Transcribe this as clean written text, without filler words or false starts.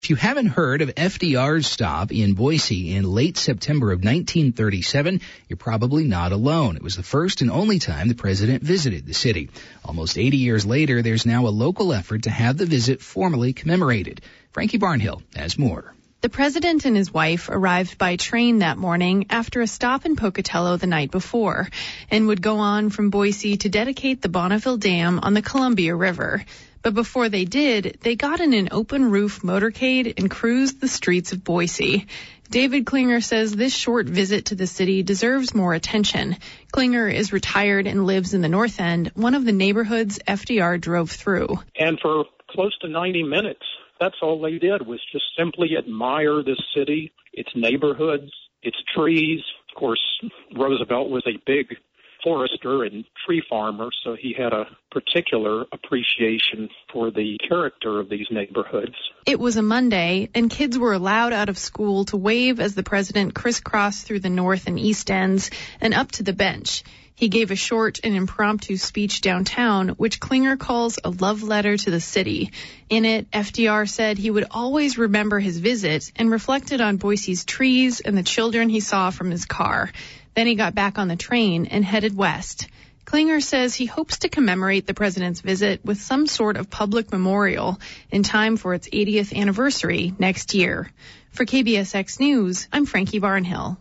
If you haven't heard of FDR's stop in Boise in late September of 1937, you're probably not alone. It was the first and only time the president visited the city. Almost 80 years later, there's now a local effort to have the visit formally commemorated. Frankie Barnhill has more. The president and his wife arrived by train that morning after a stop in Pocatello the night before and would go on from Boise to dedicate the Bonneville Dam on the Columbia River. But before they did, they got in an open-roof motorcade and cruised the streets of Boise. David Klinger says this short visit to the city deserves more attention. Klinger is retired and lives in the North End, one of the neighborhoods FDR drove through. And for close to 90 minutes, that's all they did was just simply admire this city, its neighborhoods, its trees. Of course, Roosevelt was a big forester and tree farmer, so he had a particular appreciation for the character of these neighborhoods. It was a Monday, and kids were allowed out of school to wave as the president crisscrossed through the North and East Ends and up to the bench. He gave a short and impromptu speech downtown, which Klinger calls a love letter to the city. In it, FDR said he would always remember his visit and reflected on Boise's trees and the children he saw from his car. Then he got back on the train and headed west. Klinger says he hopes to commemorate the president's visit with some sort of public memorial in time for its 80th anniversary next year. For KBSX News, I'm Frankie Barnhill.